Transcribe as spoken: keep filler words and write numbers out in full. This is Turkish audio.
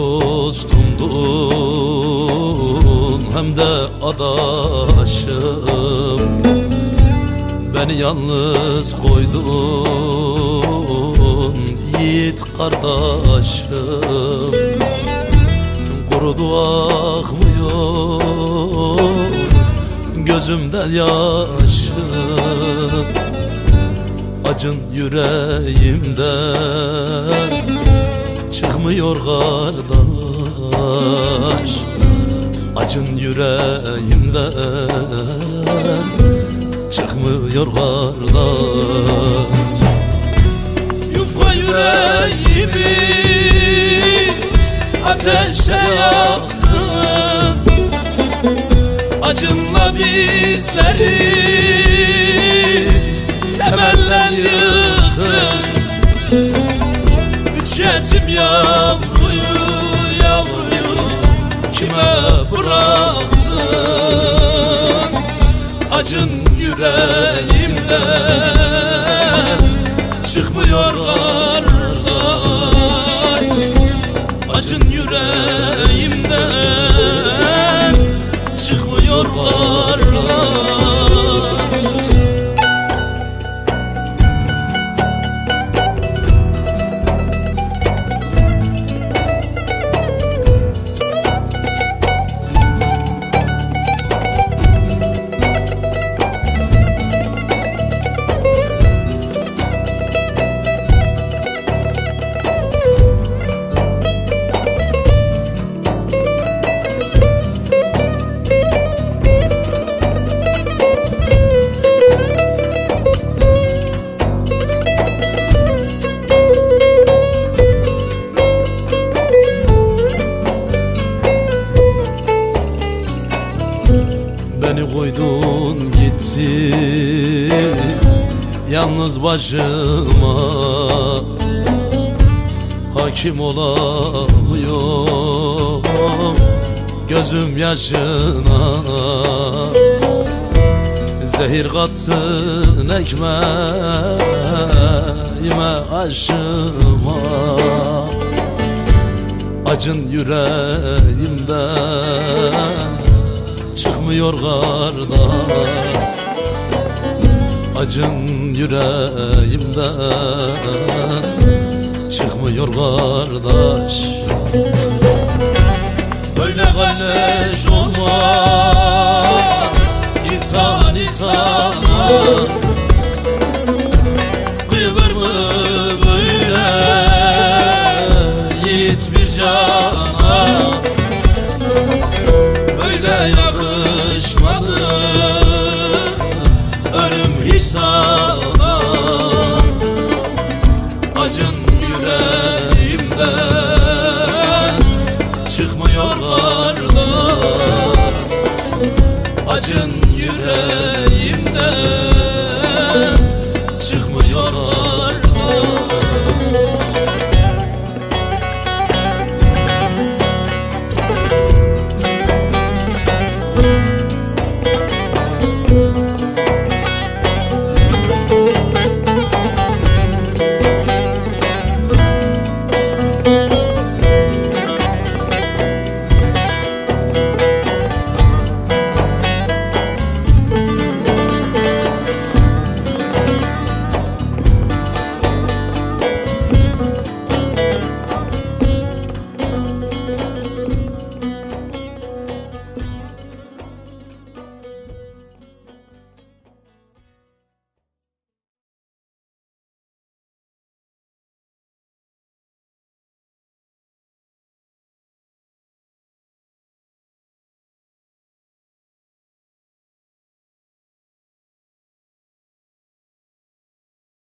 dostumdun hem de adaşım. Beni yalnız koydun yiğit kardeşim. Kurudu akmıyor gözümden yaşım. Acın yüreğimden çıkmıyor kardeş. Acın yüreğimden çıkmıyor kardeş. Yufka yüreğimi ateşe yaktın, acınla bizleri temelden yıktın. Üç yetim yavruyu, yavruyu kime bıraktın? Acın yüreğimden çıkmıyor kardeş. Acın yüreğimden çıkmıyor kardeş. Beni koydun gittin yalnız başıma, hakim olamıyorum gözüm yaşına. Zehir kattın ekmeğime aşıma. Acın yüreğimden çıkmıyor kardeş. Acın yüreğimden çıkmıyor kardeş. Böyle kardeş olmaz insan insana. Kıyılır mı böyle yiğit bir cana? Böyle yakışmadı ölüm hiç sana. Acın yüreğimden çıkmıyor kardeş. Acın yüreğimden